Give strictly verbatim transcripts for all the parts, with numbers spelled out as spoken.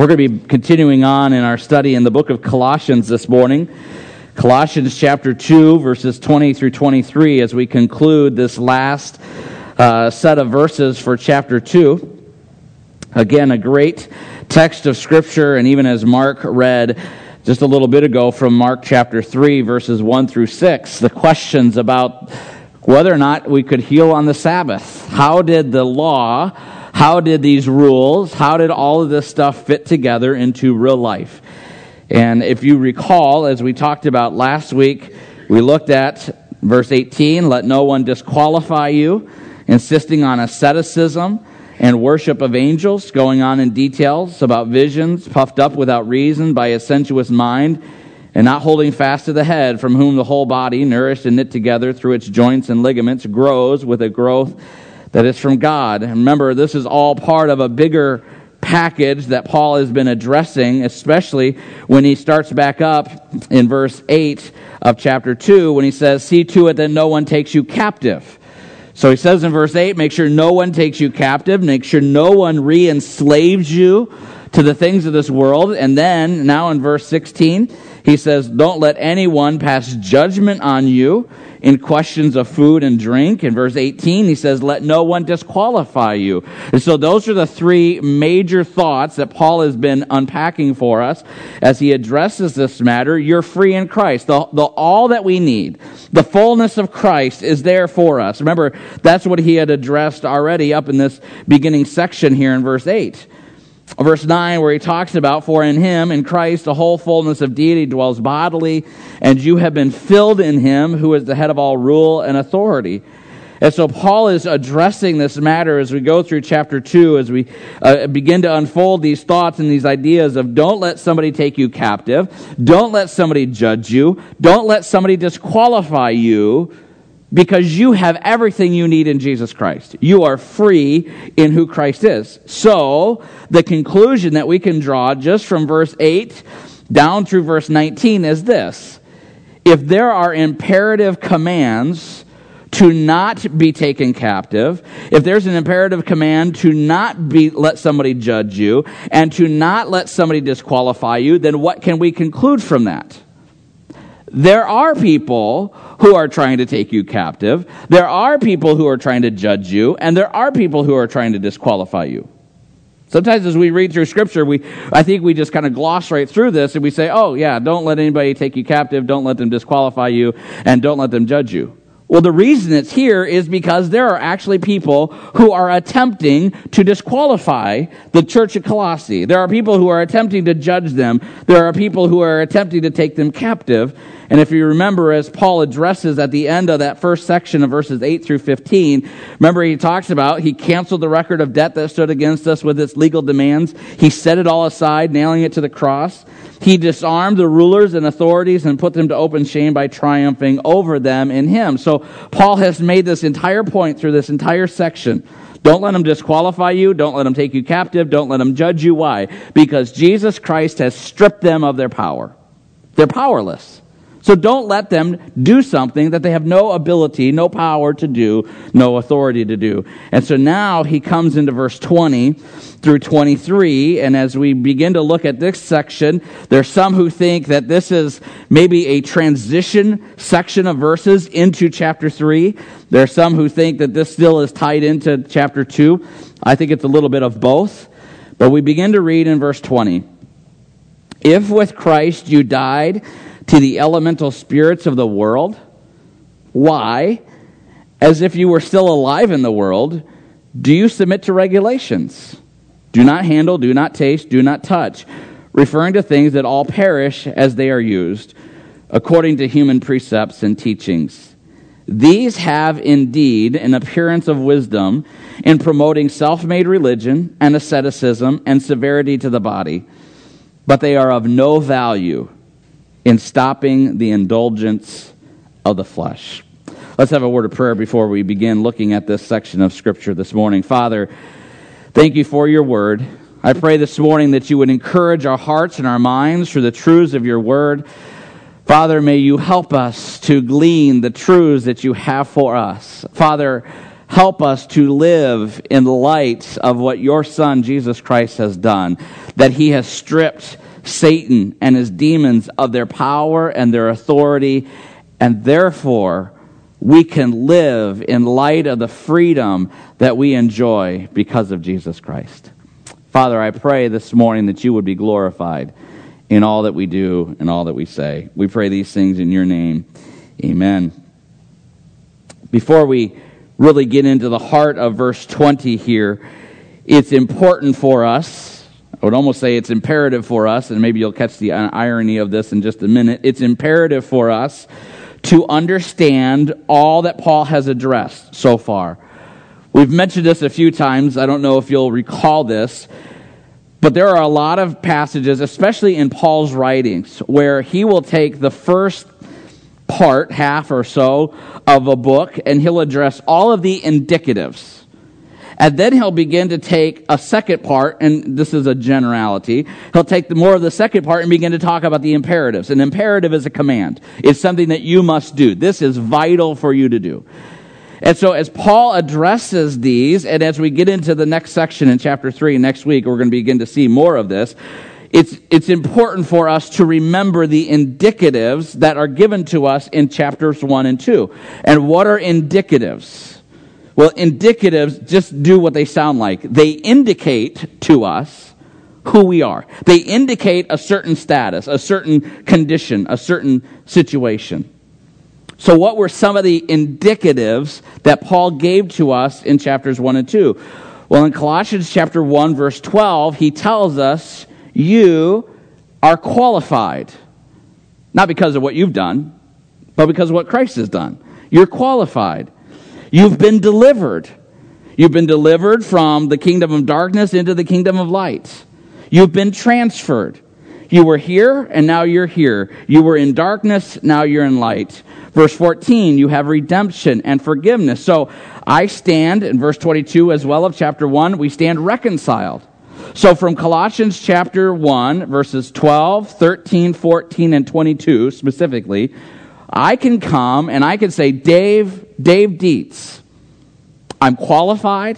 We're going to be continuing on in our study in the book of Colossians this morning. Colossians chapter two, verses twenty through twenty-three, as we conclude this last uh, set of verses for chapter two. Again, a great text of Scripture, and even as Mark read just a little bit ago from Mark chapter three, verses one through six, the questions about whether or not we could heal on the Sabbath. How did the law, how did these rules, how did all of this stuff fit together into real life? And if you recall, as we talked about last week, we looked at verse eighteen, let no one disqualify you, insisting on asceticism and worship of angels, going on in details about visions, puffed up without reason by a sensuous mind, and not holding fast to the head, from whom the whole body, nourished and knit together through its joints and ligaments, grows with a growth that is from God. And remember, this is all part of a bigger package that Paul has been addressing, especially when he starts back up in verse eight of chapter two, when he says, see to it that no one takes you captive. So he says in verse eight, make sure no one takes you captive, make sure no one re-enslaves you to the things of this world. And then, now in verse sixteen, he says, don't let anyone pass judgment on you in questions of food and drink. In verse eighteen, he says, let no one disqualify you. And so those are the three major thoughts that Paul has been unpacking for us as he addresses this matter. You're free in Christ. The, the, all that we need, the fullness of Christ is there for us. Remember, that's what he had addressed already up in this beginning section here in verse eight. Verse nine, where he talks about, for in him, in Christ, the whole fullness of deity dwells bodily, and you have been filled in him, who is the head of all rule and authority. And so Paul is addressing this matter as we go through chapter two, as we uh, begin to unfold these thoughts and these ideas of don't let somebody take you captive, don't let somebody judge you, don't let somebody disqualify you, because you have everything you need in Jesus Christ. You are free in who Christ is. So, the conclusion that we can draw just from verse eight down through verse nineteen is this. If there are imperative commands to not be taken captive, if there's an imperative command to not be let somebody judge you, and to not let somebody disqualify you, then what can we conclude from that? There are people who are trying to take you captive. There are people who are trying to judge you, and there are people who are trying to disqualify you. Sometimes as we read through Scripture, we I think we just kind of gloss right through this, and we say, oh yeah, don't let anybody take you captive, don't let them disqualify you, and don't let them judge you. Well, the reason it's here is because there are actually people who are attempting to disqualify the church at Colossae. There are people who are attempting to judge them. There are people who are attempting to take them captive. And if you remember, as Paul addresses at the end of that first section of verses eight through fifteen, remember he talks about he canceled the record of debt that stood against us with its legal demands. He set it all aside, nailing it to the cross. He disarmed the rulers and authorities and put them to open shame by triumphing over them in him. So Paul has made this entire point through this entire section. Don't let them disqualify you. Don't let them take you captive. Don't let them judge you. Why? Because Jesus Christ has stripped them of their power. They're powerless. So don't let them do something that they have no ability, no power to do, no authority to do. And so now he comes into verse twenty through twenty-three, and as we begin to look at this section, there's some who think that this is maybe a transition section of verses into chapter three. There are some who think that this still is tied into chapter two. I think it's a little bit of both. But we begin to read in verse twenty. If with Christ you died to the elemental spirits of the world, why, as if you were still alive in the world, do you submit to regulations? Do not handle, do not taste, do not touch, referring to things that all perish as they are used, according to human precepts and teachings. These have indeed an appearance of wisdom in promoting self-made religion and asceticism and severity to the body, but they are of no value in stopping the indulgence of the flesh. Let's have a word of prayer before we begin looking at this section of Scripture this morning. Father, thank you for your word. I pray this morning that you would encourage our hearts and our minds through the truths of your word. Father, may you help us to glean the truths that you have for us. Father, help us to live in light of what your Son, Jesus Christ, has done, that he has stripped Satan and his demons of their power and their authority, and therefore we can live in light of the freedom that we enjoy because of Jesus Christ. Father, I pray this morning that you would be glorified in all that we do and all that we say. We pray these things in your name. Amen. Before we really get into the heart of verse twenty here, it's important for us, I would almost say it's imperative for us, and maybe you'll catch the irony of this in just a minute, it's imperative for us to understand all that Paul has addressed so far. We've mentioned this a few times. I don't know if you'll recall this, but there are a lot of passages, especially in Paul's writings, where he will take the first part, half or so, of a book, and he'll address all of the indicatives. And then he'll begin to take a second part, and this is a generality. He'll take the more of the second part and begin to talk about the imperatives. An imperative is a command. It's something that you must do. This is vital for you to do. And so as Paul addresses these, and as we get into the next section in chapter three next week, we're going to begin to see more of this, it's, it's important for us to remember the indicatives that are given to us in chapters one and two. And what are indicatives? Well, indicatives just do what they sound like. They indicate to us who we are. They indicate a certain status, a certain condition, a certain situation. So what were some of the indicatives that Paul gave to us in chapters one and two? Well, in Colossians chapter one, verse twelve, he tells us, you are qualified. Not because of what you've done, but because of what Christ has done. You're qualified. You've been delivered. You've been delivered from the kingdom of darkness into the kingdom of light. You've been transferred. You were here, and now you're here. You were in darkness, now you're in light. Verse fourteen, you have redemption and forgiveness. So I stand, in verse twenty-two as well of chapter one, we stand reconciled. So from Colossians chapter one, verses twelve, thirteen, fourteen, and twenty-two specifically, I can come and I can say, Dave, Dave Dietz, I'm qualified,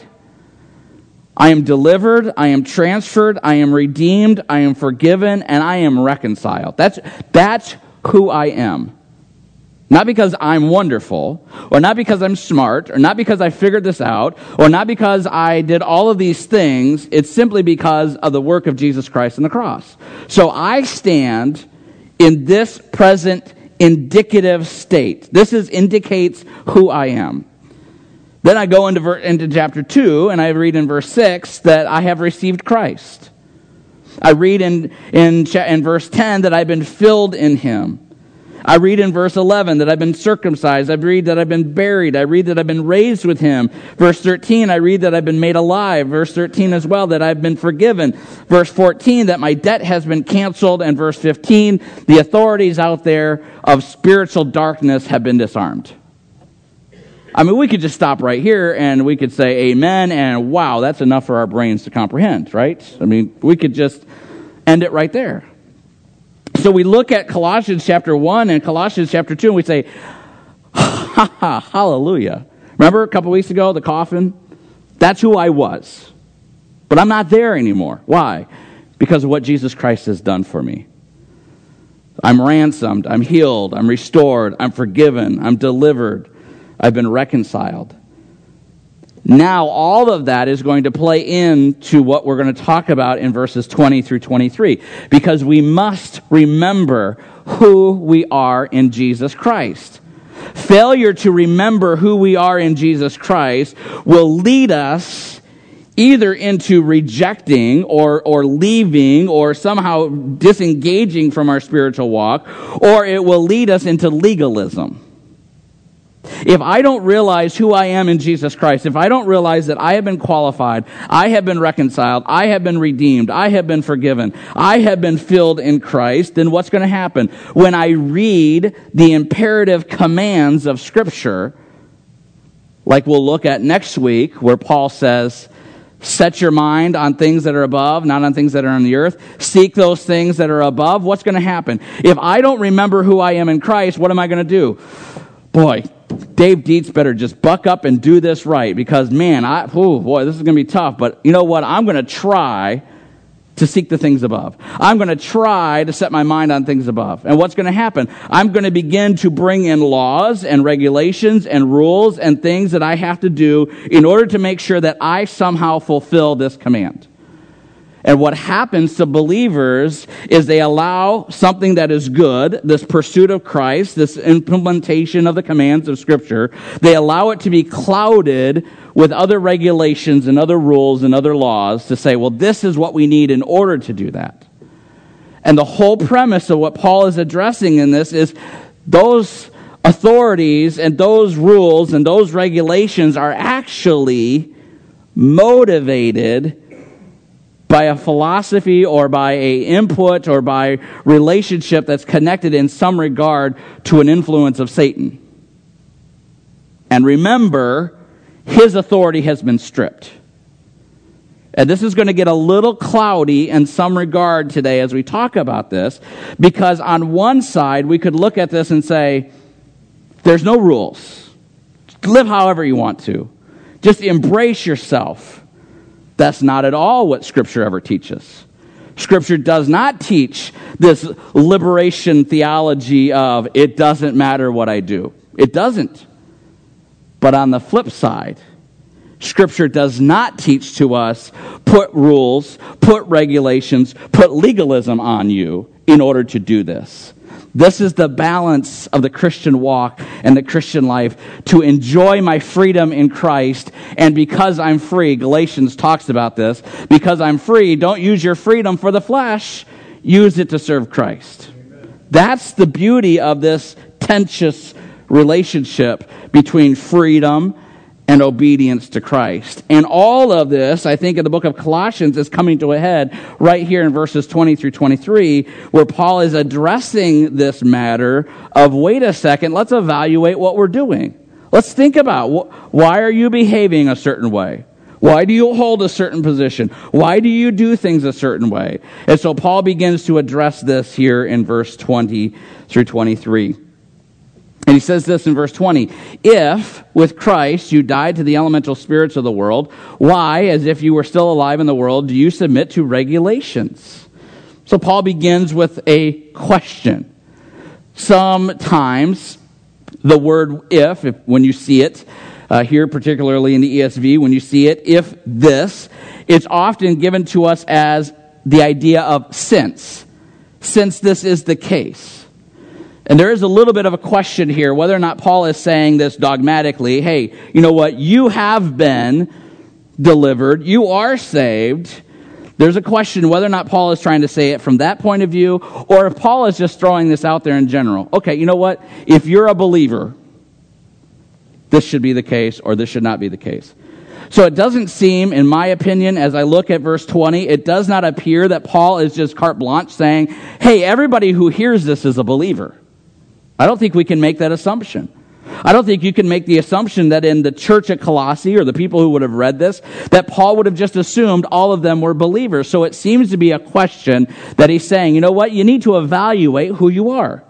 I am delivered, I am transferred, I am redeemed, I am forgiven, and I am reconciled. That's, that's who I am. Not because I'm wonderful, or not because I'm smart, or not because I figured this out, or not because I did all of these things. It's simply because of the work of Jesus Christ on the cross. So I stand in this present indicative state. This is indicates who I am. Then I go into, ver- into chapter two, and I read in verse six that I have received Christ. I read in, in, cha- in verse ten that I've been filled in him. I read in verse eleven that I've been circumcised. I read that I've been buried. I read that I've been raised with him. Verse thirteen, I read that I've been made alive. Verse thirteen as well, that I've been forgiven. Verse fourteen, that my debt has been canceled. And verse fifteen, the authorities out there of spiritual darkness have been disarmed. I mean, we could just stop right here and we could say amen, and wow, that's enough for our brains to comprehend, right? I mean, we could just end it right there. So we look at Colossians chapter one and Colossians chapter two, and we say, ha ha, hallelujah. Remember a couple weeks ago, the coffin? That's who I was. But I'm not there anymore. Why? Because of what Jesus Christ has done for me. I'm ransomed, I'm healed, I'm restored, I'm forgiven, I'm delivered, I've been reconciled. Now, all of that is going to play into what we're going to talk about in verses twenty through twenty-three, because we must remember who we are in Jesus Christ. Failure to remember who we are in Jesus Christ will lead us either into rejecting or, or leaving or somehow disengaging from our spiritual walk, or it will lead us into legalism. If I don't realize who I am in Jesus Christ, if I don't realize that I have been qualified, I have been reconciled, I have been redeemed, I have been forgiven, I have been filled in Christ, then what's going to happen? When I read the imperative commands of Scripture, like we'll look at next week, where Paul says, set your mind on things that are above, not on things that are on the earth. Seek those things that are above. What's going to happen? If I don't remember who I am in Christ, what am I going to do? boy, Dave Dietz better just buck up and do this right because, man, I, oh boy, this is going to be tough. But you know what? I'm going to try to seek the things above. I'm going to try to set my mind on things above. And what's going to happen? I'm going to begin to bring in laws and regulations and rules and things that I have to do in order to make sure that I somehow fulfill this command. And what happens to believers is they allow something that is good, this pursuit of Christ, this implementation of the commands of Scripture, they allow it to be clouded with other regulations and other rules and other laws to say, well, this is what we need in order to do that. And the whole premise of what Paul is addressing in this is those authorities and those rules and those regulations are actually motivated by a philosophy or by a input or by relationship that's connected in some regard to an influence of Satan. And remember, his authority has been stripped. And this is going to get a little cloudy in some regard today as we talk about this, because on one side we could look at this and say, there's no rules. Live however you want to. Just embrace yourself. That's not at all what Scripture ever teaches. Scripture does not teach this liberation theology of it doesn't matter what I do. It doesn't. But on the flip side, Scripture does not teach to us put rules, put regulations, put legalism on you in order to do this. This is the balance of the Christian walk and the Christian life, to enjoy my freedom in Christ. And because I'm free, Galatians talks about this, because I'm free, don't use your freedom for the flesh, use it to serve Christ. Amen. That's the beauty of this tenuous relationship between freedom and obedience to Christ. And all of this, I think, in the book of Colossians is coming to a head right here in verses twenty through twenty-three, where Paul is addressing this matter of, wait a second, let's evaluate what we're doing. Let's think about, why are you behaving a certain way? Why do you hold a certain position? Why do you do things a certain way? And so Paul begins to address this here in verse twenty through twenty-three. And he says this in verse twenty, if with Christ you died to the elemental spirits of the world, why, as if you were still alive in the world, do you submit to regulations? So Paul begins with a question. Sometimes the word if, if when you see it, uh, here particularly in the E S V, when you see it, if this, it's often given to us as the idea of since, since this is the case. And there is a little bit of a question here, whether or not Paul is saying this dogmatically. Hey, you know what? You have been delivered. You are saved. There's a question whether or not Paul is trying to say it from that point of view, or if Paul is just throwing this out there in general. Okay, you know what? If you're a believer, this should be the case, or this should not be the case. So it doesn't seem, in my opinion, as I look at verse twenty, it does not appear that Paul is just carte blanche saying, hey, everybody who hears this is a believer. I don't think we can make that assumption. I don't think you can make the assumption that in the church at Colossae, or the people who would have read this, that Paul would have just assumed all of them were believers. So it seems to be a question that he's saying, you know what, you need to evaluate who you are.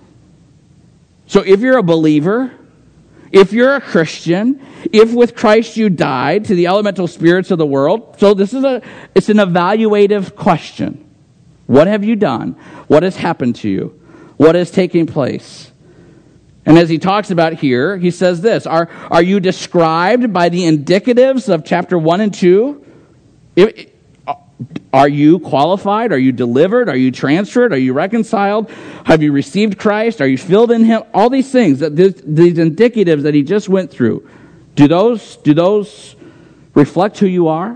So if you're a believer, if you're a Christian, if with Christ you died to the elemental spirits of the world, so this is a, it's an evaluative question. What have you done? What has happened to you? What is taking place? And as he talks about here, he says this, are, are you described by the indicatives of chapter one and two? If, are you qualified? Are you delivered? Are you transferred? Are you reconciled? Have you received Christ? Are you filled in him? All these things, that this, these indicatives that he just went through, do those, do those reflect who you are?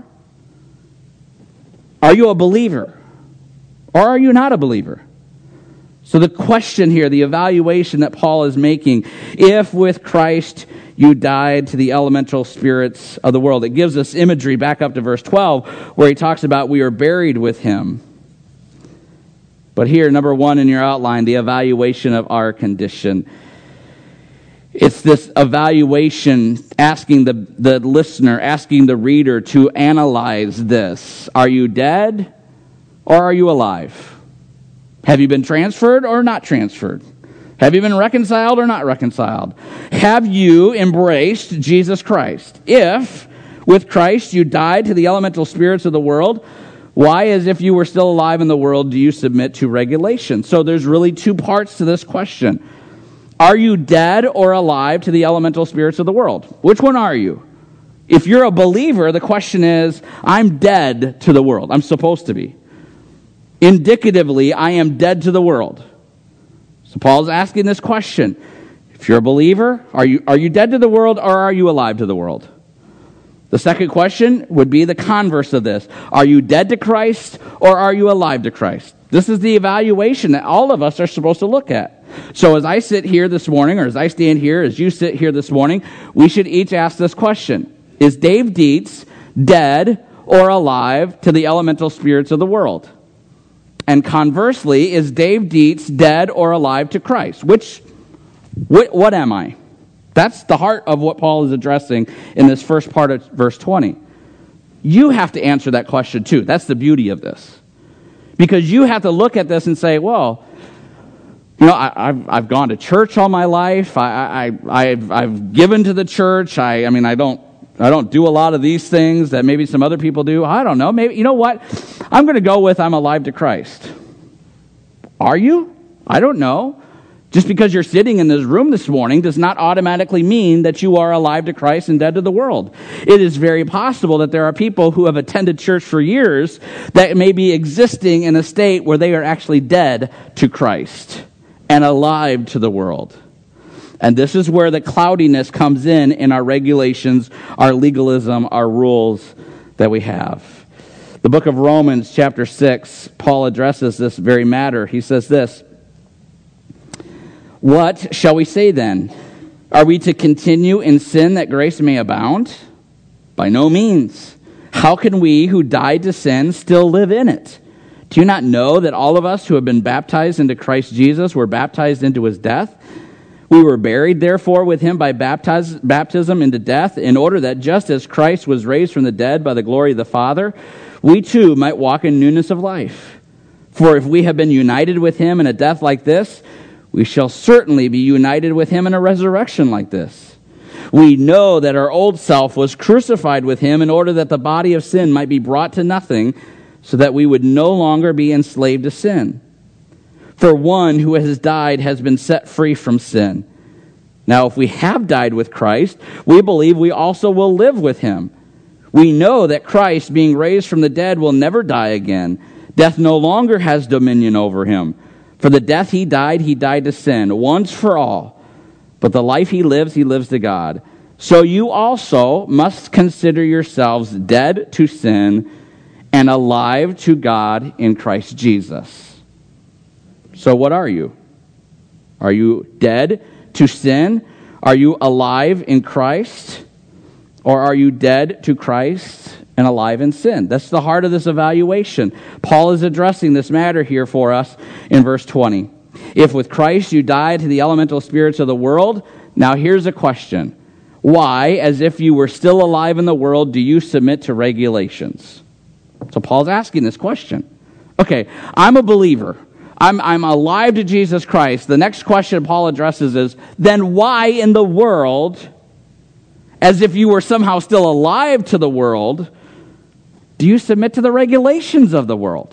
Are you a believer? Or are you not a believer? So the question here, the evaluation that Paul is making, if with Christ you died to the elemental spirits of the world, it gives us imagery back up to verse twelve, where he talks about we are buried with him. But here, number one in your outline, the evaluation of our condition. It's this evaluation, asking the, the listener, asking the reader to analyze this. Are you dead or are you alive? Have you been transferred or not transferred? Have you been reconciled or not reconciled? Have you embraced Jesus Christ? If, with Christ, you died to the elemental spirits of the world, why, as if you were still alive in the world, do you submit to regulation? So there's really two parts to this question. Are you dead or alive to the elemental spirits of the world? Which one are you? If you're a believer, the question is, I'm dead to the world. I'm supposed to be. Indicatively, I am dead to the world. So Paul's asking this question. If you're a believer, are you, are you dead to the world or are you alive to the world? The second question would be the converse of this. Are you dead to Christ or are you alive to Christ? This is the evaluation that all of us are supposed to look at. So as I sit here this morning, or as I stand here, as you sit here this morning, we should each ask this question. Is Dave Dietz dead or alive to the elemental spirits of the world? And conversely, is Dave Dietz dead or alive to Christ? Which, what, what am I? That's the heart of what Paul is addressing in this first part of verse twenty. You have to answer that question too. That's the beauty of this. Because you have to look at this and say, well, you know, I, I've I've gone to church all my life. I, I I've I've given to the church. I I mean I don't I don't do a lot of these things that maybe some other people do. I don't know. Maybe you know what? I'm going to go with I'm alive to Christ. Are you? I don't know. Just because you're sitting in this room this morning does not automatically mean that you are alive to Christ and dead to the world. It is very possible that there are people who have attended church for years that may be existing in a state where they are actually dead to Christ and alive to the world. And this is where the cloudiness comes in in our regulations, our legalism, our rules that we have. The book of Romans, chapter six, Paul addresses this very matter. He says this, "What shall we say then? Are we to continue in sin that grace may abound? By no means. How can we who died to sin still live in it? Do you not know that all of us who have been baptized into Christ Jesus were baptized into his death? We were buried, therefore, with him by baptiz- baptism into death, in order that just as Christ was raised from the dead by the glory of the Father, we too might walk in newness of life. For if we have been united with him in a death like this, we shall certainly be united with him in a resurrection like this. We know that our old self was crucified with him in order that the body of sin might be brought to nothing, so that we would no longer be enslaved to sin. For one who has died has been set free from sin. Now, if we have died with Christ, we believe we also will live with him. We know that Christ, being raised from the dead, will never die again. Death no longer has dominion over him. For the death he died, he died to sin, once for all. But the life he lives, he lives to God. So you also must consider yourselves dead to sin and alive to God in Christ Jesus." So what are you? Are you dead to sin? Are you alive in Christ? Or are you dead to Christ and alive in sin? That's the heart of this evaluation. Paul is addressing this matter here for us in verse twenty. If with Christ you died to the elemental spirits of the world, now here's a question. Why, as if you were still alive in the world, do you submit to regulations? So Paul's asking this question. Okay, I'm a believer. I'm, I'm alive to Jesus Christ. The next question Paul addresses is, then why in the world, as if you were somehow still alive to the world, do you submit to the regulations of the world?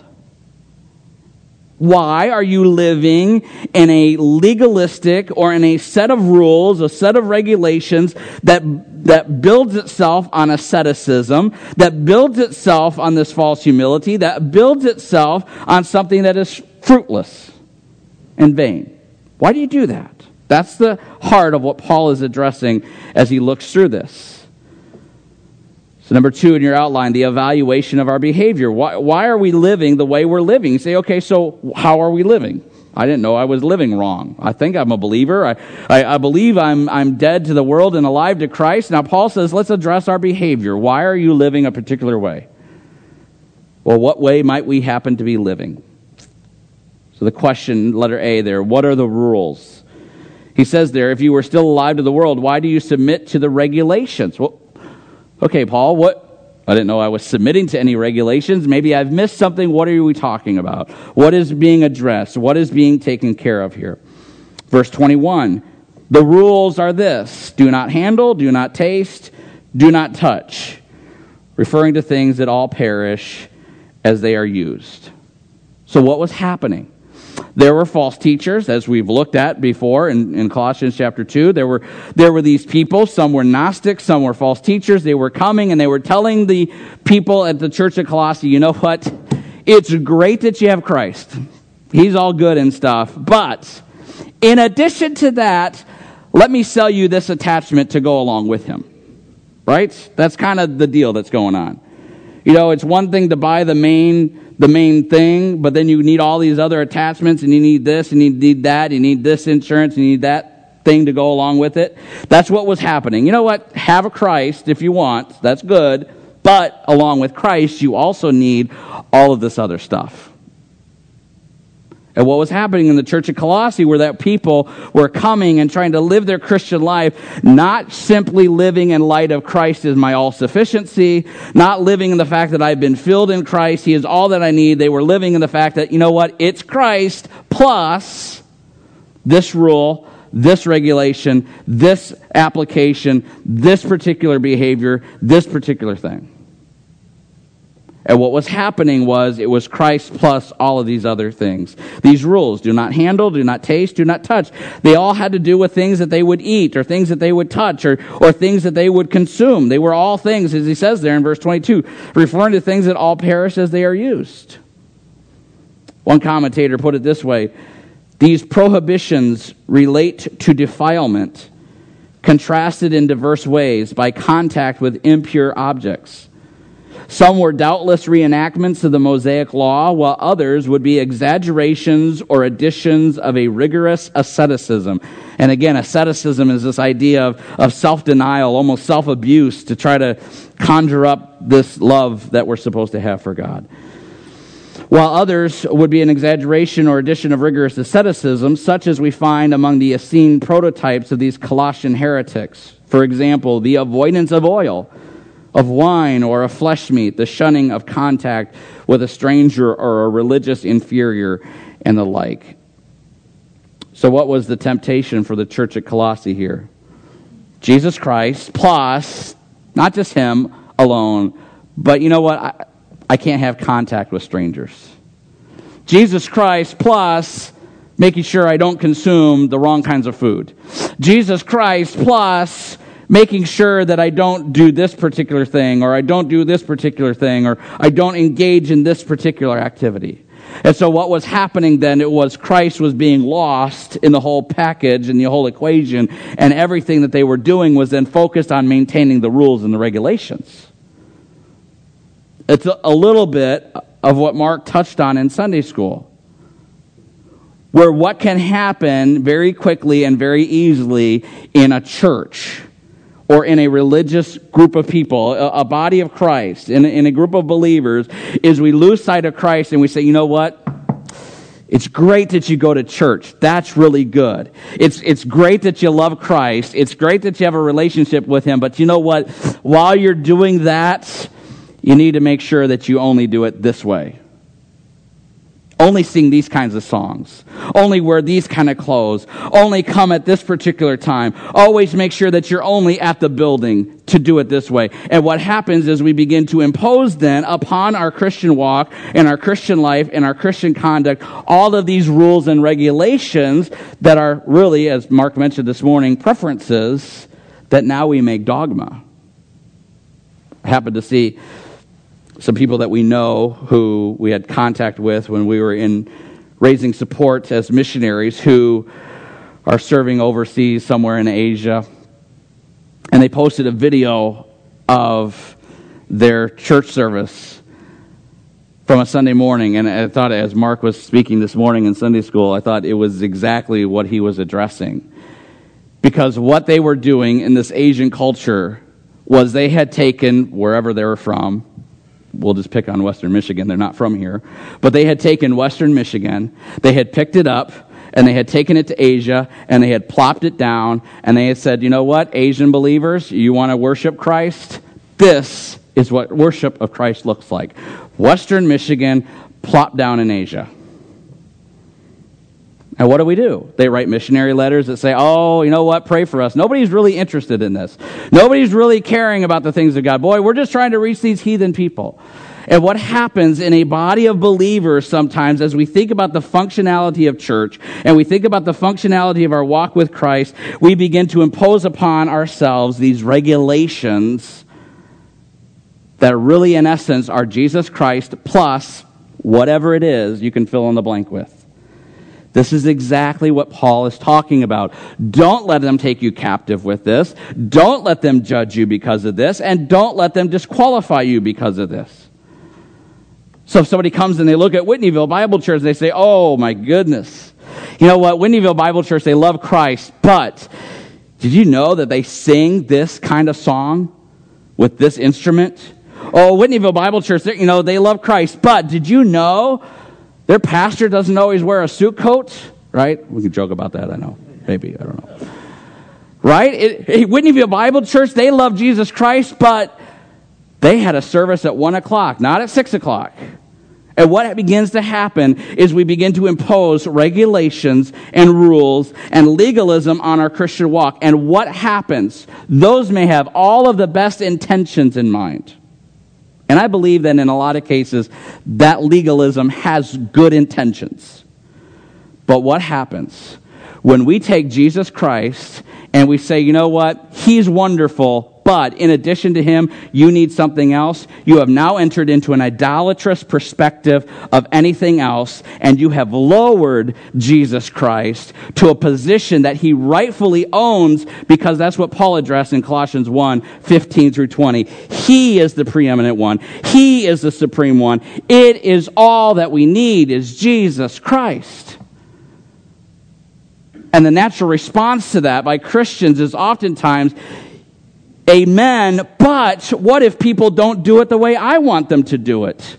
Why are you living in a legalistic or in a set of rules, a set of regulations that, that builds itself on asceticism, that builds itself on this false humility, that builds itself on something that is fruitless and vain? Why do you do that? That's the heart of what Paul is addressing as he looks through this. So number two in your outline, the evaluation of our behavior. Why, why are we living the way we're living? You say, okay, so how are we living? I didn't know I was living wrong. I think I'm a believer. I, I, I believe I'm, I'm dead to the world and alive to Christ. Now Paul says, let's address our behavior. Why are you living a particular way? Well, what way might we happen to be living? So the question, letter A there, what are the rules? He says there, if you were still alive to the world, why do you submit to the regulations? Well, okay, Paul, what? I didn't know I was submitting to any regulations. Maybe I've missed something. What are we talking about? What is being addressed? What is being taken care of here? Verse twenty-one, the rules are this: do not handle, do not taste, do not touch, referring to things that all perish as they are used. So what was happening? There were false teachers, as we've looked at before in, in Colossians chapter two. There were, there were these people. Some were Gnostics, some were false teachers. They were coming and they were telling the people at the church of Colossae, you know what? It's great that you have Christ. He's all good and stuff. But in addition to that, let me sell you this attachment to go along with him. Right? That's kind of the deal that's going on. You know, it's one thing to buy the main the main thing, but then you need all these other attachments, and you need this, and you need that, you need this insurance, you need that thing to go along with it. That's what was happening. You know what? Have a Christ if you want. That's good. But along with Christ, you also need all of this other stuff. And what was happening in the church of Colossae were that people were coming and trying to live their Christian life, not simply living in light of Christ as my all-sufficiency, not living in the fact that I've been filled in Christ, He is all that I need. They were living in the fact that, you know what, it's Christ plus this rule, this regulation, this application, this particular behavior, this particular thing. And what was happening was it was Christ plus all of these other things. These rules: do not handle, do not taste, do not touch. They all had to do with things that they would eat or things that they would touch or, or things that they would consume. They were all things, as he says there in verse twenty-two, referring to things that all perish as they are used. One commentator put it this way: these prohibitions relate to defilement, contrasted in diverse ways by contact with impure objects. Some were doubtless reenactments of the Mosaic law, while others would be exaggerations or additions of a rigorous asceticism. And again, asceticism is this idea of, of self-denial, almost self-abuse, to try to conjure up this love that we're supposed to have for God. While others would be an exaggeration or addition of rigorous asceticism, such as we find among the Essene prototypes of these Colossian heretics. For example, the avoidance of oil, of wine or of flesh meat, the shunning of contact with a stranger or a religious inferior, and the like. So what was the temptation for the church at Colossae here? Jesus Christ plus, not just Him alone, but you know what? I, I can't have contact with strangers. Jesus Christ plus making sure I don't consume the wrong kinds of food. Jesus Christ plus making sure that I don't do this particular thing, or I don't do this particular thing, or I don't engage in this particular activity. And so what was happening then, it was Christ was being lost in the whole package, in the whole equation, and everything that they were doing was then focused on maintaining the rules and the regulations. It's a, a little bit of what Mark touched on in Sunday school, where what can happen very quickly and very easily in a church or in a religious group of people, a, a body of Christ, in, in a group of believers, is we lose sight of Christ and we say, you know what? It's great that you go to church. That's really good. It's it's great that you love Christ. It's great that you have a relationship with Him. But you know what? While you're doing that, you need to make sure that you only do it this way. Only sing these kinds of songs. Only wear these kind of clothes. Only come at this particular time. Always make sure that you're only at the building to do it this way. And what happens is we begin to impose then upon our Christian walk and our Christian life and our Christian conduct all of these rules and regulations that are really, as Mark mentioned this morning, preferences that now we make dogma. I happened to see some people that we know who we had contact with when we were in raising support as missionaries who are serving overseas somewhere in Asia. And they posted a video of their church service from a Sunday morning. And I thought, as Mark was speaking this morning in Sunday school, I thought it was exactly what he was addressing. Because what they were doing in this Asian culture was they had taken, wherever they were from, we'll just pick on Western Michigan, they're not from here, but they had taken Western Michigan, they had picked it up, and they had taken it to Asia, and they had plopped it down, and they had said, you know what, Asian believers, you want to worship Christ? This is what worship of Christ looks like. Western Michigan, plopped down in Asia. And what do we do? They write missionary letters that say, oh, you know what, pray for us. Nobody's really interested in this. Nobody's really caring about the things of God. Boy, we're just trying to reach these heathen people. And what happens in a body of believers sometimes as we think about the functionality of church and we think about the functionality of our walk with Christ, we begin to impose upon ourselves these regulations that really, in essence, are Jesus Christ plus whatever it is you can fill in the blank with. This is exactly what Paul is talking about. Don't let them take you captive with this. Don't let them judge you because of this. And don't let them disqualify you because of this. So if somebody comes and they look at Whitneyville Bible Church, they say, oh my goodness. You know what? Whitneyville Bible Church, they love Christ. But did you know that they sing this kind of song with this instrument? Oh, Whitneyville Bible Church, you know, they love Christ. But did you know their pastor doesn't always wear a suit coat, right? We can joke about that, I know. Maybe, I don't know. Right? It, it, Whitneyville Bible Church, they love Jesus Christ, but they had a service at one o'clock, not at six o'clock. And what begins to happen is we begin to impose regulations and rules and legalism on our Christian walk. And what happens? Those may have all of the best intentions in mind. And I believe that in a lot of cases, that legalism has good intentions. But what happens when we take Jesus Christ and we say, you know what, he's wonderful, but in addition to him, you need something else? You have now entered into an idolatrous perspective of anything else, and you have lowered Jesus Christ to a position that he rightfully owns, because that's what Paul addressed in Colossians one, fifteen through twenty. He is the preeminent one. He is the supreme one. It is all that we need is Jesus Christ. And the natural response to that by Christians is oftentimes, amen, but what if people don't do it the way I want them to do it?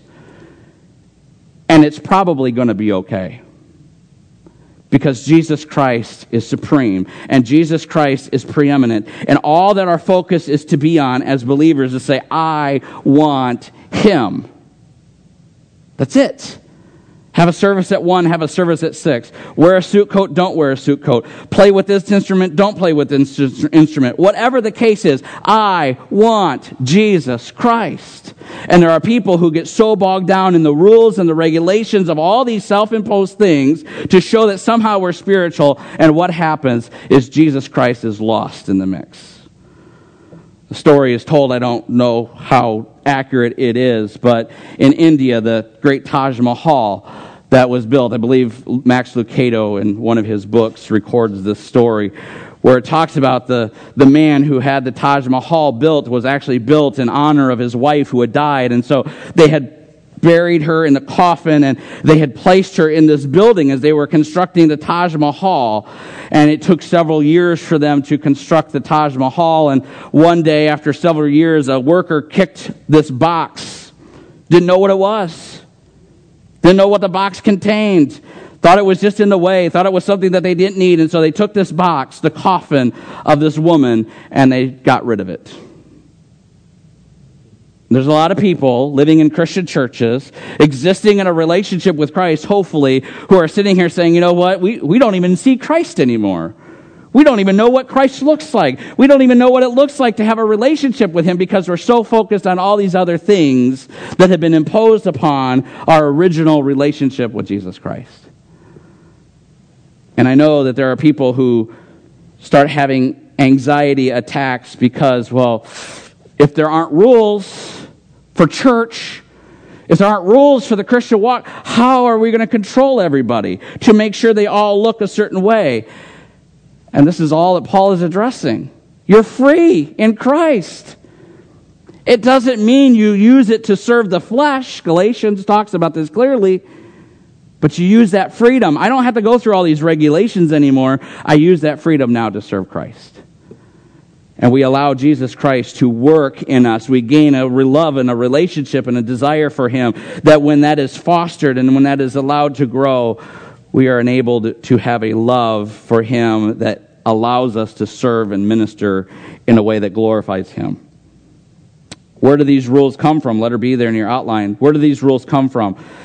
And it's probably going to be okay. Because Jesus Christ is supreme, and Jesus Christ is preeminent. And all that our focus is to be on as believers is say, I want him. That's it. Have a service at one, have a service at six. Wear a suit coat, don't wear a suit coat. Play with this instrument, don't play with this instrument. Whatever the case is, I want Jesus Christ. And there are people who get so bogged down in the rules and the regulations of all these self-imposed things to show that somehow we're spiritual, and what happens is Jesus Christ is lost in the mix. The story is told, I don't know how accurate it is, but in India, the great Taj Mahal that was built, I believe Max Lucado in one of his books records this story, where it talks about the, the man who had the Taj Mahal built was actually built in honor of his wife who had died, and so they had buried her in the coffin, and they had placed her in this building as they were constructing the Taj Mahal. And it took several years for them to construct the Taj Mahal. And one day, after several years, a worker kicked this box. Didn't know what it was. Didn't know what the box contained. Thought it was just in the way. Thought it was something that they didn't need. And so they took this box, the coffin of this woman, and they got rid of it. There's a lot of people living in Christian churches, existing in a relationship with Christ, hopefully, who are sitting here saying, you know what, we, we don't even see Christ anymore. We don't even know what Christ looks like. We don't even know what it looks like to have a relationship with him because we're so focused on all these other things that have been imposed upon our original relationship with Jesus Christ. And I know that there are people who start having anxiety attacks because, well, if there aren't rules for church, if there aren't rules for the Christian walk, how are we going to control everybody to make sure they all look a certain way? And this is all that Paul is addressing. You're free in Christ. It doesn't mean you use it to serve the flesh. Galatians talks about this clearly. But you use that freedom. I don't have to go through all these regulations anymore. I use that freedom now to serve Christ. And we allow Jesus Christ to work in us. We gain a love and a relationship and a desire for him, that when that is fostered and when that is allowed to grow, we are enabled to have a love for him that allows us to serve and minister in a way that glorifies him. Where do these rules come from? Letter B there in your outline. Where do these rules come from?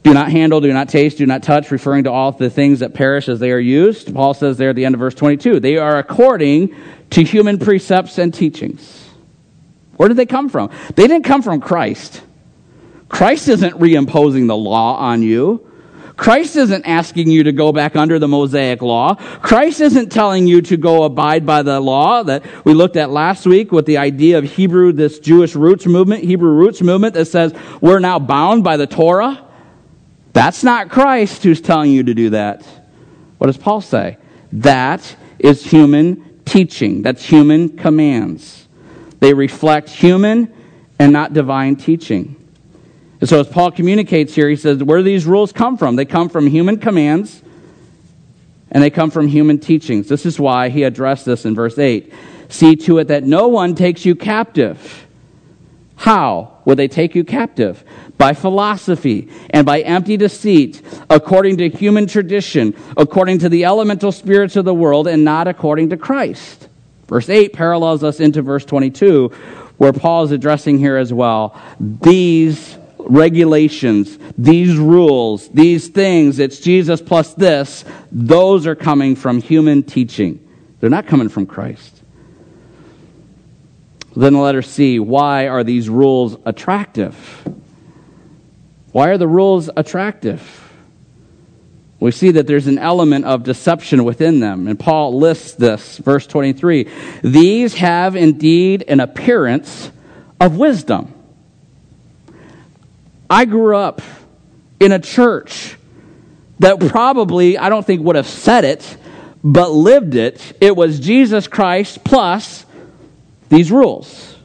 Do not handle, do not taste, do not touch, referring to all the things that perish as they are used. Paul says there at the end of verse twenty-two, they are according to human precepts and teachings. Where did they come from? They didn't come from Christ. Christ isn't reimposing the law on you. Christ isn't asking you to go back under the Mosaic law. Christ isn't telling you to go abide by the law that we looked at last week with the idea of Hebrew, this Jewish roots movement, Hebrew roots movement that says we're now bound by the Torah. That's not Christ who's telling you to do that. What does Paul say? That is human teaching. That's human commands. They reflect human and not divine teaching. And so as Paul communicates here, he says, where do these rules come from? They come from human commands and they come from human teachings. This is why he addressed this in verse eight. See to it that no one takes you captive. How would they take you captive? By philosophy and by empty deceit, according to human tradition, according to the elemental spirits of the world, and not according to Christ. Verse eight parallels us into verse twenty-two, where Paul is addressing here as well. These regulations, these rules, these things, it's Jesus plus this, those are coming from human teaching. They're not coming from Christ. Then the letter C, why are these rules attractive? Why are the rules attractive? We see that there's an element of deception within them. And Paul lists this, verse twenty-three. These have indeed an appearance of wisdom. I grew up in a church that probably, I don't think would have said it, but lived it. It was Jesus Christ plus these rules.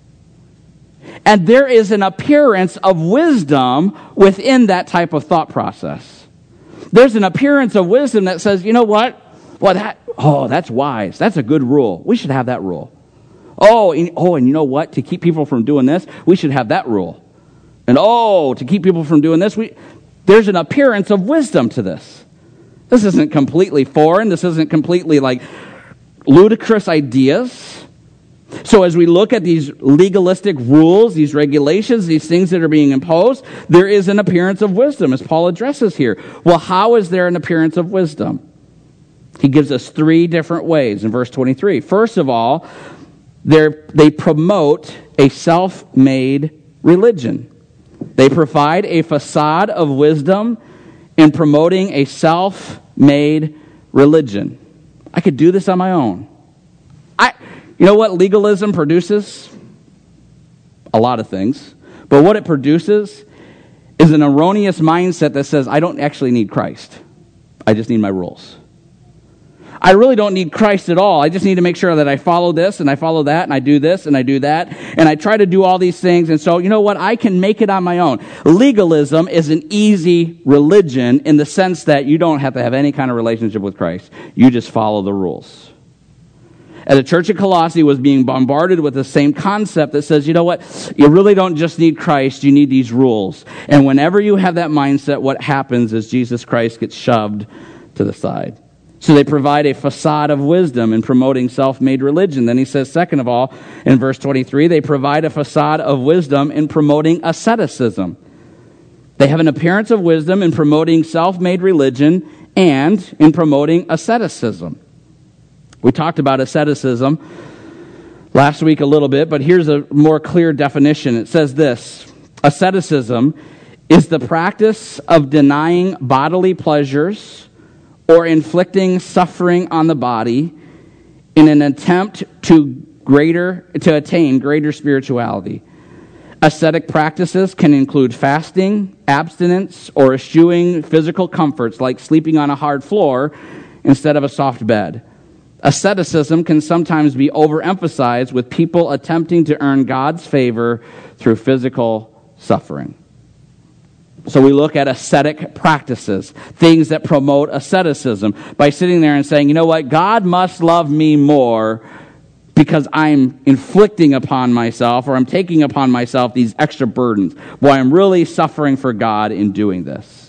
And there is an appearance of wisdom within that type of thought process. There's an appearance of wisdom that says, you know what? Well, that, oh, that's wise. That's a good rule. We should have that rule. Oh, and, oh, and you know what? To keep people from doing this, we should have that rule. And oh, to keep people from doing this, we there's an appearance of wisdom to this. This isn't completely foreign. This isn't completely like ludicrous ideas. So as we look at these legalistic rules, these regulations, these things that are being imposed, there is an appearance of wisdom, as Paul addresses here. Well, how is there an appearance of wisdom? He gives us three different ways in verse twenty-three. First of all, they promote a self-made religion. They provide a facade of wisdom in promoting a self-made religion. I could do this on my own. I, you know what legalism produces? A lot of things. But what it produces is an erroneous mindset that says, I don't actually need Christ. I just need my rules. I really don't need Christ at all. I just need to make sure that I follow this and I follow that and I do this and I do that. And I try to do all these things. And so, you know what? I can make it on my own. Legalism is an easy religion in the sense that you don't have to have any kind of relationship with Christ. You just follow the rules. And the church at Colossae was being bombarded with the same concept that says, you know what? You really don't just need Christ. You need these rules. And whenever you have that mindset, what happens is Jesus Christ gets shoved to the side. So they provide a facade of wisdom in promoting self-made religion. Then he says, second of all, in verse twenty-three, they provide a facade of wisdom in promoting asceticism. They have an appearance of wisdom in promoting self-made religion and in promoting asceticism. We talked about asceticism last week a little bit, but here's a more clear definition. It says this: asceticism is the practice of denying bodily pleasures or inflicting suffering on the body in an attempt to greater to attain greater spirituality. Ascetic practices can include fasting, abstinence, or eschewing physical comforts like sleeping on a hard floor instead of a soft bed. Asceticism can sometimes be overemphasized with people attempting to earn God's favor through physical suffering. So we look at ascetic practices, things that promote asceticism, by sitting there and saying, you know what, God must love me more because I'm inflicting upon myself or I'm taking upon myself these extra burdens. Boy, I'm really suffering for God in doing this.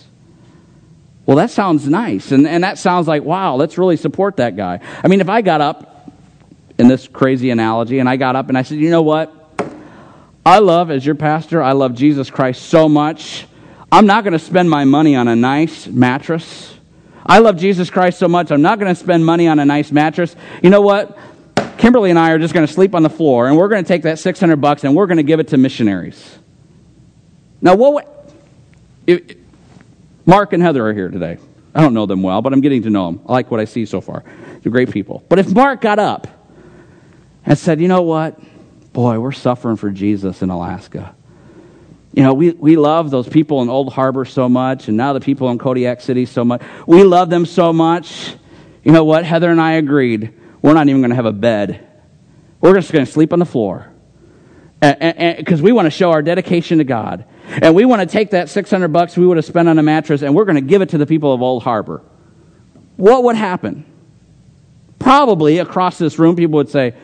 Well, that sounds nice, and, and that sounds like, wow, let's really support that guy. I mean, if I got up in this crazy analogy and I got up and I said, you know what, I love, as your pastor, I love Jesus Christ so much, I'm not going to spend my money on a nice mattress. I love Jesus Christ so much, I'm not going to spend money on a nice mattress. You know what? Kimberly and I are just going to sleep on the floor, and we're going to take that six hundred bucks and we're going to give it to missionaries. Now, what? It, Mark and Heather are here today. I don't know them well, but I'm getting to know them. I like what I see so far. They're great people. But if Mark got up and said, you know what? Boy, we're suffering for Jesus in Alaska. You know, we, we love those people in Old Harbor so much, and now the people in Kodiak City so much. We love them so much. You know what? Heather and I agreed. We're not even going to have a bed. We're just going to sleep on the floor. Because we want to show our dedication to God. And we want to take that six hundred bucks we would have spent on a mattress, and we're going to give it to the people of Old Harbor. What would happen? Probably across this room, people would say,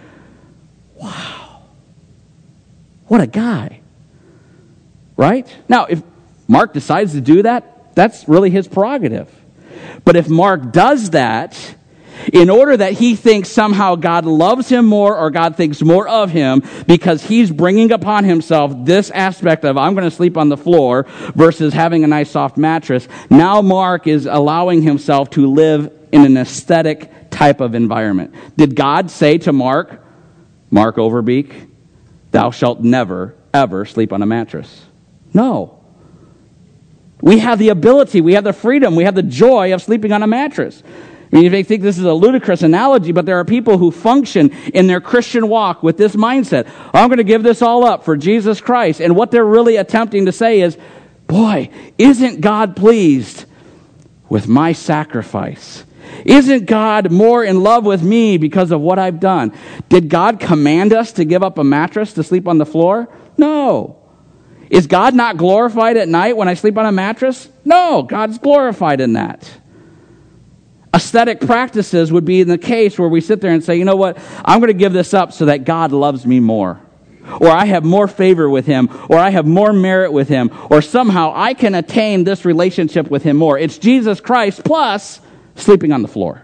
wow, what a guy. Right? Now, if Mark decides to do that, that's really his prerogative. But if Mark does that, in order that he thinks somehow God loves him more or God thinks more of him because he's bringing upon himself this aspect of I'm going to sleep on the floor versus having a nice soft mattress, now Mark is allowing himself to live in an aesthetic type of environment. Did God say to Mark, Mark Overbeek, thou shalt never, ever sleep on a mattress? No. We have the ability, we have the freedom, we have the joy of sleeping on a mattress. I mean, you may think this is a ludicrous analogy, but there are people who function in their Christian walk with this mindset. I'm going to give this all up for Jesus Christ. And what they're really attempting to say is, boy, isn't God pleased with my sacrifice? Isn't God more in love with me because of what I've done? Did God command us to give up a mattress to sleep on the floor? No. Is God not glorified at night when I sleep on a mattress? No, God's glorified in that. Aesthetic practices would be in the case where we sit there and say, you know what, I'm going to give this up so that God loves me more. Or I have more favor with him. Or I have more merit with him. Or somehow I can attain this relationship with him more. It's Jesus Christ plus sleeping on the floor.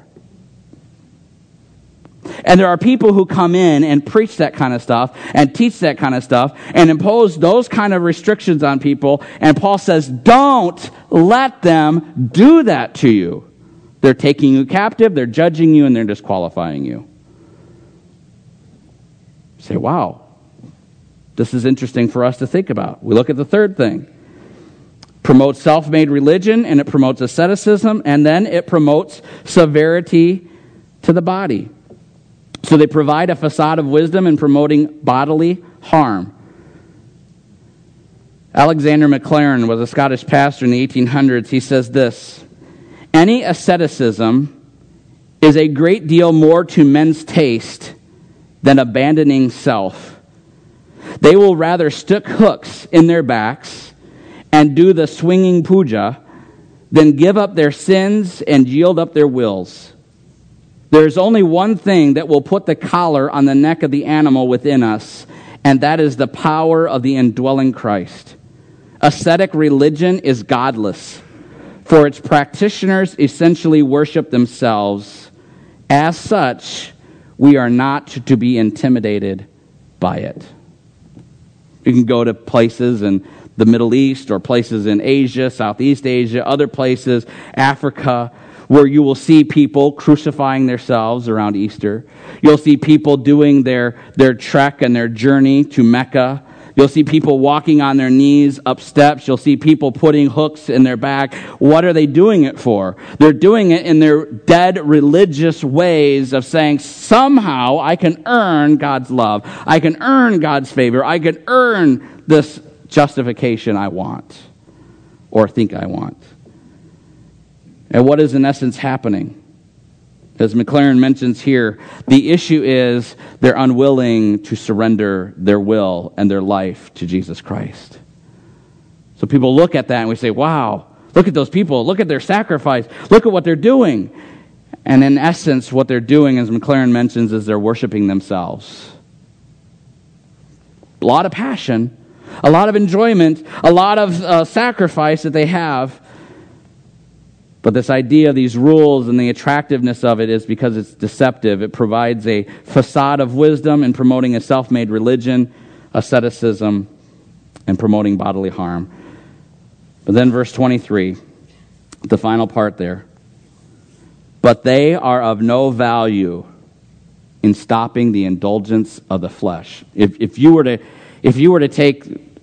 And there are people who come in and preach that kind of stuff and teach that kind of stuff and impose those kind of restrictions on people. And Paul says, don't let them do that to you. They're taking you captive, they're judging you, and they're disqualifying you. You say, wow, this is interesting for us to think about. We look at the third thing. Promotes self-made religion, and it promotes asceticism, and then it promotes severity to the body. So they provide a facade of wisdom in promoting bodily harm. Alexander MacLaren was a Scottish pastor in the eighteen hundreds. He says this, any asceticism is a great deal more to men's taste than abandoning self. They will rather stick hooks in their backs and do the swinging puja than give up their sins and yield up their wills. There's only one thing that will put the collar on the neck of the animal within us, and that is the power of the indwelling Christ. Ascetic religion is godless, for its practitioners essentially worship themselves. As such, we are not to be intimidated by it. You can go to places in the Middle East or places in Asia, Southeast Asia, other places, Africa, where you will see people crucifying themselves around Easter. You'll see people doing their, their trek and their journey to Mecca. You'll see people walking on their knees up steps. You'll see people putting hooks in their back. What are they doing it for? They're doing it in their dead religious ways of saying, somehow I can earn God's love. I can earn God's favor. I can earn this justification I want or think I want. And what is in essence happening? As MacLaren mentions here, the issue is they're unwilling to surrender their will and their life to Jesus Christ. So people look at that and we say, wow, look at those people. Look at their sacrifice. Look at what they're doing. And in essence, what they're doing, as MacLaren mentions, is they're worshiping themselves. A lot of passion, a lot of enjoyment, a lot of uh, sacrifice that they have. But this idea, these rules, and the attractiveness of it is because it's deceptive. It provides a facade of wisdom in promoting a self-made religion, asceticism, and promoting bodily harm. But then verse twenty-three, the final part there. But they are of no value in stopping the indulgence of the flesh. If, if you were to, if you were to take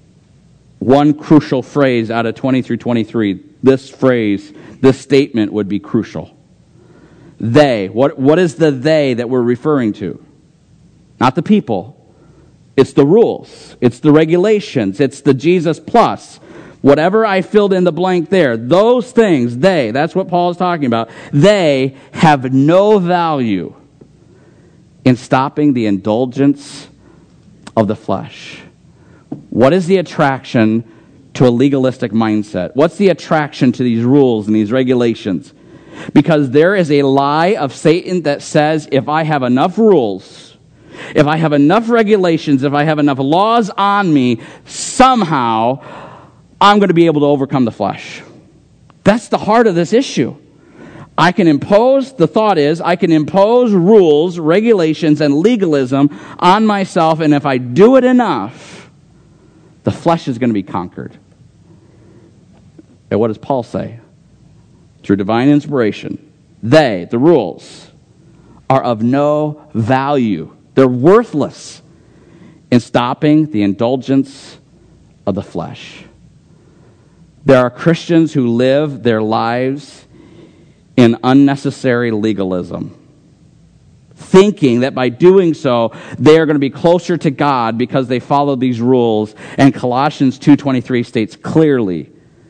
one crucial phrase out of twenty through twenty-three, this phrase, this statement would be crucial. They. What, what is the they that we're referring to? Not the people. It's the rules. It's the regulations. It's the Jesus plus. Whatever I filled in the blank there, those things, they, that's what Paul is talking about, they have no value in stopping the indulgence of the flesh. What is the attraction to a legalistic mindset? What's the attraction to these rules and these regulations? Because there is a lie of Satan that says if I have enough rules, if I have enough regulations, if I have enough laws on me, somehow I'm going to be able to overcome the flesh. That's the heart of this issue. I can impose, the thought is, I can impose rules, regulations, and legalism on myself, and if I do it enough, the flesh is going to be conquered. And what does Paul say? Through divine inspiration, they, the rules, are of no value. They're worthless in stopping the indulgence of the flesh. There are Christians who live their lives in unnecessary legalism, thinking that by doing so, they are going to be closer to God because they follow these rules. And Colossians two twenty-three states clearly,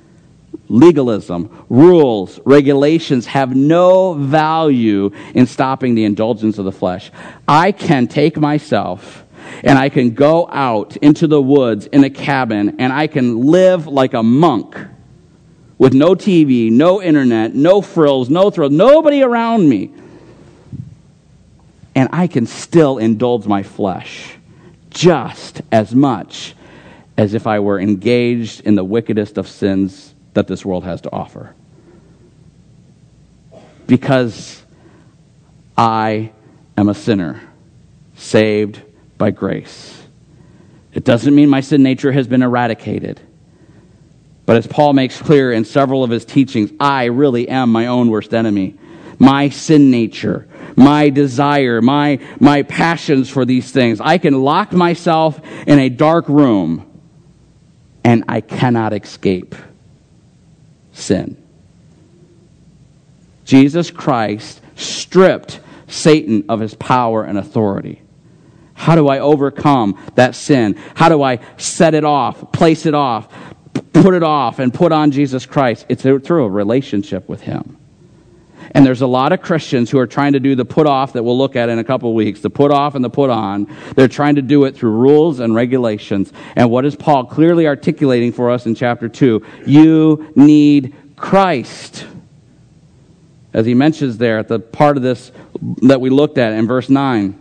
legalism, rules, regulations have no value in stopping the indulgence of the flesh. I can take myself and I can go out into the woods in a cabin and I can live like a monk with no T V, no internet, no frills, no thrills, nobody around me. And I can still indulge my flesh just as much as if I were engaged in the wickedest of sins that this world has to offer. Because I am a sinner, saved by grace. It doesn't mean my sin nature has been eradicated. But as Paul makes clear in several of his teachings, I really am my own worst enemy. My sin nature, my desire, my, my passions for these things. I can lock myself in a dark room and I cannot escape sin. Jesus Christ stripped Satan of his power and authority. How do I overcome that sin? How do I set it off, place it off, put it off, and put on Jesus Christ? It's through a relationship with him. And there's a lot of Christians who are trying to do the put off that we'll look at in a couple of weeks, the put off and the put on. They're trying to do it through rules and regulations. And what is Paul clearly articulating for us in chapter two? You need Christ. As he mentions there at the part of this that we looked at in verse nine.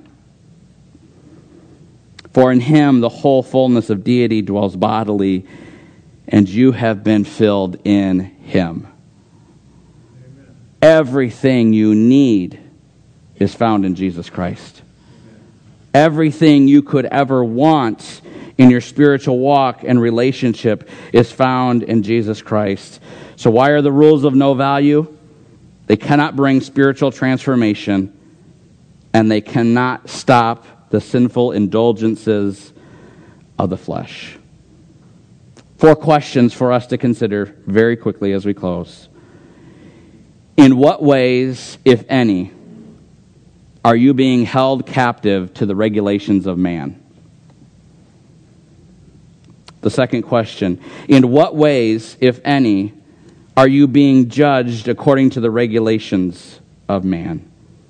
For in him the whole fullness of deity dwells bodily, and you have been filled in him. Amen. Everything you need is found in Jesus Christ. Amen. Everything you could ever want in your spiritual walk and relationship is found in Jesus Christ. So why are the rules of no value? They cannot bring spiritual transformation, and they cannot stop the sinful indulgences of the flesh. Four questions for us to consider very quickly as we close. In what ways, if any, are you being held captive to the regulations of man? The second question, in what ways, if any, are you being judged according to the regulations of man?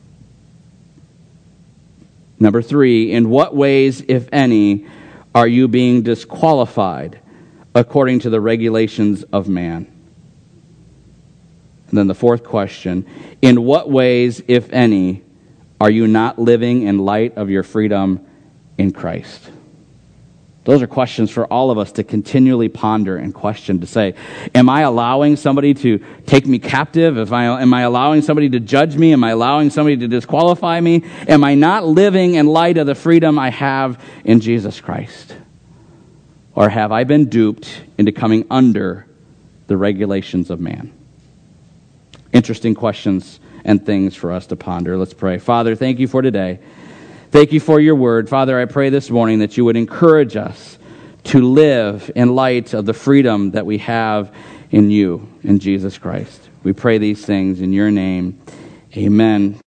Number three, in what ways, if any, are you being disqualified according to the regulations of man? And then the fourth question, in what ways, if any, are you not living in light of your freedom in Christ? Those are questions for all of us to continually ponder and question, to say, am I allowing somebody to take me captive? If I, am I allowing somebody to judge me? Am I allowing somebody to disqualify me? Am I not living in light of the freedom I have in Jesus Christ? Or have I been duped into coming under the regulations of man? Interesting questions and things for us to ponder. Let's pray. Father, thank you for today. Thank you for your word. Father, I pray this morning that you would encourage us to live in light of the freedom that we have in you, in Jesus Christ. We pray these things in your name. Amen.